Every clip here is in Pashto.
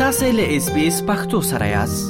تاسو له اس بي اس پختو سره یاست.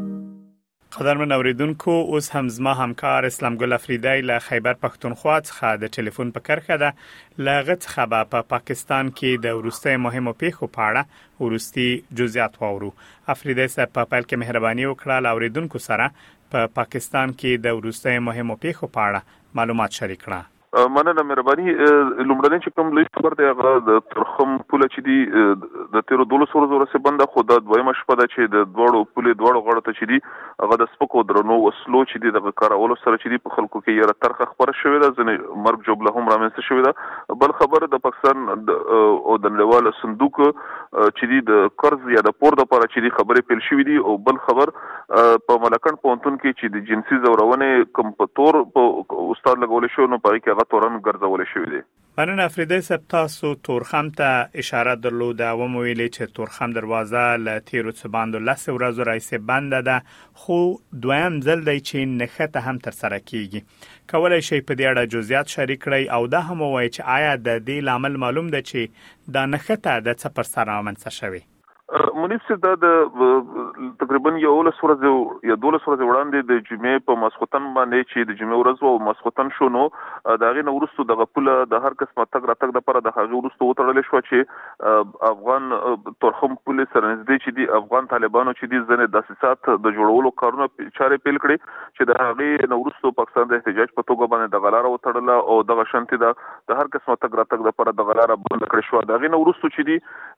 قدرمن اوریدونکو، اوس هم زما همکار اسلام ګل افریدی له خیبر پختونخوا څخه د ټلیفون په کرښه ده. له غڅ په پاکستان کې د ورستۍ مهمو پیښو په اړه ورستي جزئیات واورو. افریدی صاحب په پیل کې مهرباني وکړه له اوریدونکو سره په پاکستان کې د ورستۍ مهمو پیښو په اړه معلومات شریک کړه. مننه مهرباني. لومړنی چې کوم لیست خبر دی هغه د ترخم پوله چې دی د 13 ورځو سره بنده، خو د دویمه شپه ده چې د دوړو غړو ته چې دی هغه د سپکو درنو وسلو چې دی د کارولو سره چې دی په خلکو کې یره ترخه خبره شوې ده، ځنې مرګ جوړه هم رامنځته شوې ده. بل خبر د پاکستان او د نړیوال صندوق چې دی د قرض یا د پور د لپاره چې دی خبرې پیل شوې دي، او بل خبر په ملکن پونتون کې چې د جنسي زورونې کوم په تور په استاد لګول شو نو پای کې هغه تورن ګرځول شوې دي. مننه افریدی صاحب، تاسو تورخم ته اشاره درلوده و مو ویلي چې تورخم دروازه له تیرو څه باندې 10 ورځې راځي بنده ده، خو دویم ځل دی چې نښته هم تر سره کیږي. کولای شي په دې اړه جزئیات شریک کړئ او دا هم وایي چې آیا د دې لامل معلوم ده چې دا نښته د څه پر سر رامنځته شوې؟ منیب صاحب، دا تقریبا 11 ورځې یا 12 ورځې وړاندې د جمعې په ماسخوتن باندې چې د جمعې ورځ او ماسخوتن شو، نو دا غي نو ورستو د غپله د هر قسمه تګ راتګ د لپاره د هغه ورستو وتړل شو چې افغان ترخم پولیس سره نږدې چې دی افغان طالبانو چې دی ځنه د سیاست د جوړولو کارونه چارې پیل کړې چې د هغه نو ورستو پاکستان د احتجاج په توګه باندې د غلاره وتړل او د شانتي د هر قسمه تګ راتګ د لپاره د غلاره بند کړې شو. دا غي نو ورستو چې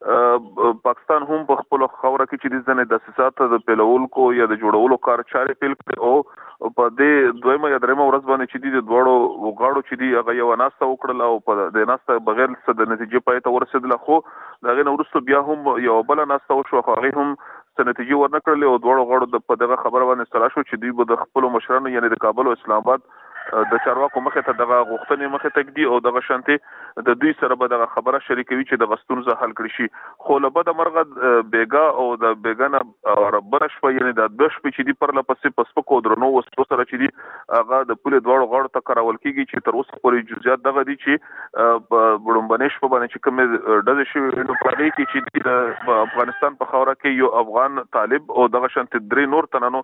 دی پاکستان په خپل خوره کې چې د ځنه د سیاست د پیلول کو یا د جوړولو کار چارې پیل کړي، او په دې دویمه یا دریمه ورځ باندې چې د دوړو غاړو چې دی هغه یو ناسته وکړل او په د ناسته بغیر څه د نتیجې پای ته ورسېدل، خو دا غي نو ورسته بیا هم یو بل ناسته وشو، خو هغه هم څه نتیجې ورنکړل او دوړو غاړو د په دغه خبره باندې سره شو چې دوی د خپل مشرانو یعنی د کابل او اسلام آباد د چارواکو مخه ته دغه غوښتنې مخه ته کړي او دغه شانتي د دوی سره به دغه خبره شریکوي چې د غستونزه حل کړي شي. خو له بده مرغه بیګا او د بیګانه ربره شپه یعنی د دوش په چې دی پر لپسې پسپکو درنو وسو سره چې دی هغه د پوله دوړو غاړو ته کارول کیږي چې تر اوسه پورې جزئیات دغه دي چې بډومبنې شپه باندې چې کومه ډزې شوې نو په دې کې چې د افغانستان په خوره کې یو افغان طالب او دغه شانتي درې نور تنانو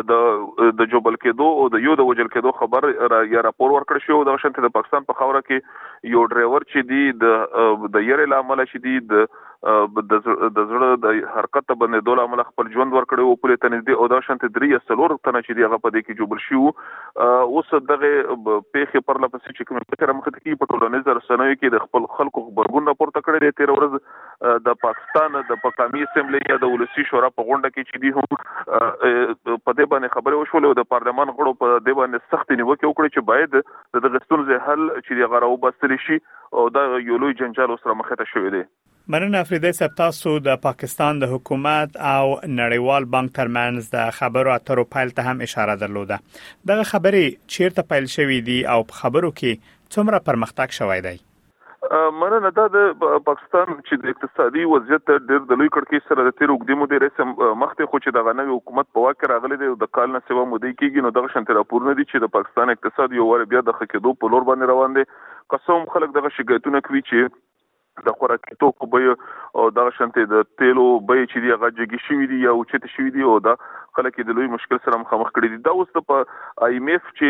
د جوبل کېدو او د یو د وجل کېدو خبر یا راپور ورکړ شو. د شانتي د پاکستان په خوره کې یو ډرایور چې دی د یری لامل چې دی د زړه د حرکت باندې دوله عمل خپل ژوند ورکړي او په لته نږدې او د شانتي درې سلور تنه چې دی هغه په دې کې جوبل شو. اوس دغه پیښه پر لپسې چې کوم فکر مخ ته کې په ټولنیز رسنیو کې د خپل خلکو خبرګون راپورته کړی دی. 13 ورځ د پاکستان د پاکستاني اسمبلی یا د ولسی شورا په غونډه کې چې دی هم په دې باندې خبرې وشولې او د پارلمان غړو په دې باندې سخت نیوکه وکړي چې باید د غستونزه حل چې دی غراو بستل شي او دا یو لوی جنجال سره مخ ته شوې دی. مننه افریدی صاحب، تاسو د پاکستان د حکومت او نړیوال بانک ترمنځ د خبرو اترو پیل ته هم اشاره درلوده. دغه خبرې چیرته پیل شوې دي او په خبرو کې څومره پرمختګ شوی دی؟ مننه. دا د پاکستان چې د اقتصادي وضعیت ډېر د لوی کړکۍ سره د تیر وګړي مودې رسم مخته خو چې د غنوي حکومت په واک راغلي دی د کال نه سیوا مودې کېږي، نو دغه شانتي راپورونه دي چې د پاکستان اقتصاد یو ور بیا د خکېدو په لور باندې روان دي. قسم خلک دغه شکایتونه کوي چې د خوراکي توکو بیه او دغه شانتي د تیلو بیه چې دی هغه جګی شوې دي یا اوچته شوې دي او دا خلک د لوی مشکل سره مخامخ کړي دي. دا اوس د آی ایم ایف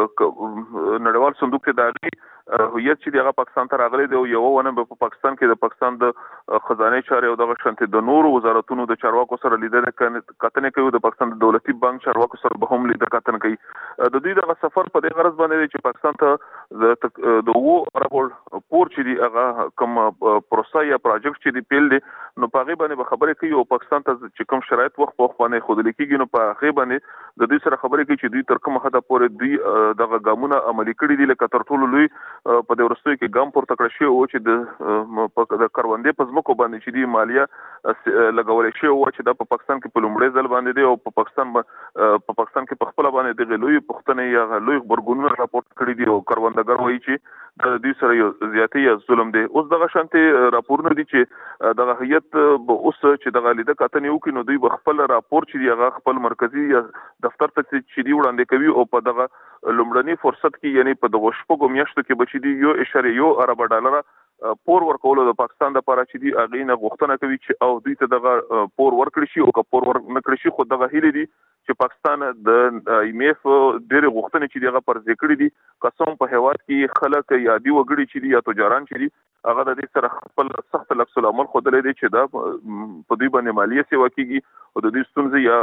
چې نړیوال صندوق ته داغي هویت چې هغه پاکستان ته راغلي دی او یو ونه په پاکستان کې د پاکستان د خزانه چارې او دغه شانتي د نورو وزارتونو د چارواکو سره لیدل کتنې کوي. د پاکستان د دولتي بانک چارواکو سره به هم لیدل کتنې کوي. د دوی دغه سفر په دې غرض باندې چې پاکستان ته د وو اربول پور چې دی هغه کوم پروسه یا پروژیکټ چې دی پیل دی نو په هغه باندې خبرې کوي او پاکستان ته چې کوم شرایط وخت په باندې خود لیکيږي نو په هغه باندې د دې سره خبرې کوي چې دوی تر کومه حد پورې دوی دغه ګامونه عملي کړي دي، لکه تر ټولو لوی په دې ورستوي کې ګام پورته کړی شو او چې د کروندې په ځمکو باندې چې دی مالیه لګولې شو او چې د پاکستان کې په لومړي ځل باندې دی او په پاکستان کې په خپل باندې د لوی پښتنې یا لوی خبرګونونه راپورټ کړی دي او کروندګر وایي چې د دې سره یو زیاتې یا ظلم دی. اوس دغه شانتي راپورونه دي چې دغه هیئت به اوس چې دغه لیده کتنې وکړي نو دوی به خپل راپور چې دی هغه خپل مرکزی یا دفتر ته چې دی وړاندې کوي او په دغه لومړني فرصت کې یعنی په دغه شپږو میاشتو کې بچی دی 1.1 ارب ډالر پور ورکول د پاکستان د لپاره چې دی اغه نه غوښتنه کوي چې او دوی ته دغه پور ورکړي شي او که پور ورنکړي شي خو دغه هیله دي چې پاکستان د IMF ډېر غوښتنه چې دغه پر ذکر دي قسم په هواد کې خلک یا دی وګړي چې دی یا تجاران چې دي هغه د دې سره خپل سخت لکس العمل خودلې دي چې دا په دوی باندې مالیه سیوا کیږي او د دې ستونزې یا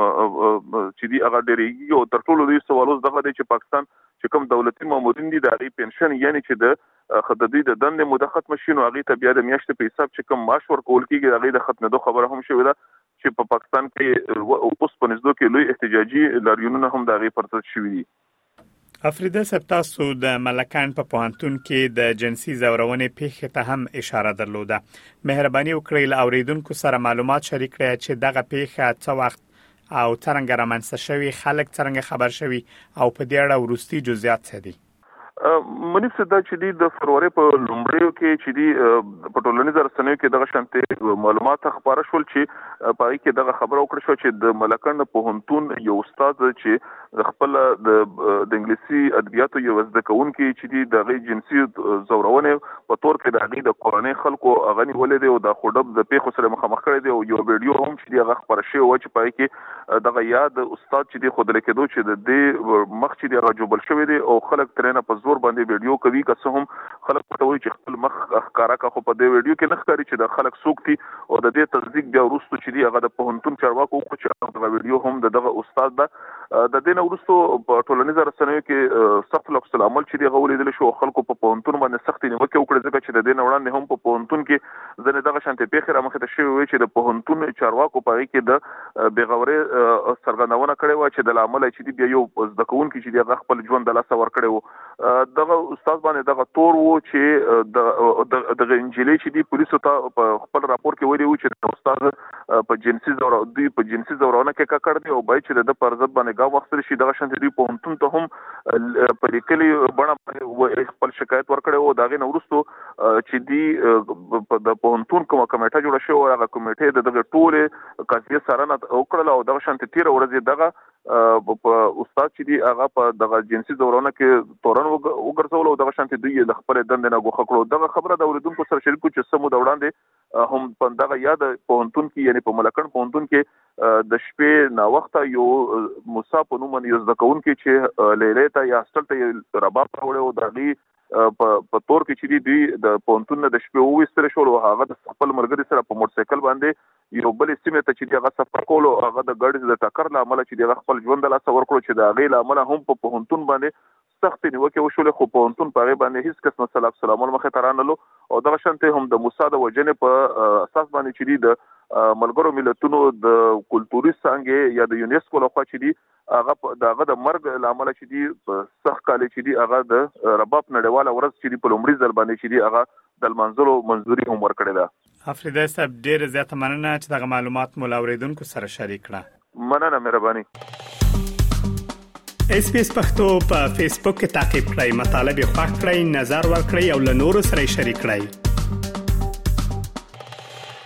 چې دی هغه ډېرېږي او تر ټولو دوی سوالو دغه دی چې پاکستان چې کوم دولتي مامورین دي د هغې پنشن یعنی چې د خدای د دندې موده ختم شي نو هغې ته بیا د میاشتې په حساب چې کوم معاش ورکول کېږي د هغې د ختمېدو خبره هم شوې ده چې په پاکستان کې اوس په نږدې کې لوی احتجاجي لاریونونه هم د هغې پر ضد شوي دي. افریده صاحب تاسو د ملکان په پوهنتون کې د جنسي ځورونې پیښې ته هم اشاره درلوده. مهرباني وکړئ له اوریدونکو سره معلومات شریک کړئ چې دغه پیښه څه وخت او څرنګه رامنځته شوي، خلک څرنګه خبر شوي او په دې اړه وروستي جزئیات څه دي؟ منیب صدا چې دی د فروری په لومړیو کې چې دی په ټولنیزو رسنیو کې دغه شانتي معلومات خبره شول چې پای کې دغه خبره وکړه شو چې د ملکان پوهنتون یو استاد چې خپل د انګلیسي ادبیاتو یو زده کوونکی چې دی د جنسي ځورونې په تور کې د هغې د قرآني خلکو اغنی ولې دی او د خوډب د پیښو سره مخامخ کړی دی او یو ویډیو هم چې دی هغه خبره شوی و چې پای کې دغه یاد استاد چې دی خود لیکدو چې د دې مخ چې دی هغه جوبل شوی دی او خلک ترنه په زور باندې ویډیو کوي که څه هم خلک پټوي چې خپل مخ ښکارا کا خو په دې ویډیو کې نه ښکاري چې د خلک څوک دي او د دې تصدیق بیا وروسته چې دی هغه د پوهنتون چارواکو وکړو چې دغه ویډیو هم دغه استاد ده د دې نه وروسته په ټولنیزو رسنیو کې سخت لکس العمل چې دی غوړې دل شو خلکو په پوهنتون باندې سخت نیوکه وکړه ځکه چې د دې نه وړاندې هم په پوهنتون کې ځنې دغه شانتي پیښې رامخې ته شوې وي چې د پوهنتون چارواکو په کې د بېغورۍ څرګندونه کړې وه چې د لامل چې دی بیا یو زده کوونکی چې دی هغه خپل ژوند د لاسه ورکړی و دغه استاد باندې دغه تور وو چې د انجلۍ چې دی پولیسو ته په خپل راپور کې ویلي وو چې د استاد په جنسي ځورونه کې ککړ دی او باید چې د پر ضد باندې ګام واخیستل شي دغه شانتي دی پوهنتون ته هم په لیکلي بڼه باندې خپل شکایت ورکړی و د هغې نه وروستو چې دی د پوهنتون کومه کمیټه جوړه شوې هغه کمیټې د دغه ټولې قضیې څارنه وکړله او دغه شانتي تېره ورځ دغه په استاد چې دی هغه په دغه جنسي ځورونه کې تورن وګرځول او دغه شانتي دوی د خپل دندې نه ګوښه کړو. دغه خبره د اوریدونکو سره شریک کړو چې سمو د وړاندې هم په دغه یاد پوهنتون کې یعنی په ملکن پوهنتون کې د شپې نا وخته یو موسی په نوم یو زده کوونکی چې لیلې ته یا هاسټل ته رباب راوړی او د هغې په تور کې چې دوی د پوهنتون نه د شپې وویستل شول او هغه د خپل ملګري سره په موټرسایکل باندې یو بل سیمې ته چې هغه سفر کول او هغه د ګاډي د ټکر له امله چې هغه خپل ژوند د لاسه ورکړو چې د هغې له امله هم په پوهنتون باندې سخت نیوکې وشولې خو پوهنتون په هغې باندې هیڅ قسمه سلاک سلامون مخې ته رانلو او دغه شانتې هم د موسی د وژنې په اساس باندې چې دی د ملګرو ملتونو د کلتوري څانګې یا د یونیسکو لخوا چې دی هغه د مرګ له امله چې دی په سخت کال چې دی هغه د رباب نړیواله ورځ چې دی په لومړي ځل باندې چې دی هغه د لمانځلو منظوري هم ورکړې ده. افریده صاحب ډېره زیاته مننه چې دغه معلومات مو له اوریدونکو سره شریک کړه. مننه، مهرباني. SBS پښتو په فیسبوک کې تعقیب کړئ، مطالب یې خوښ کړئ، نظر ورکړئ او له نورو سره شریک کړئ.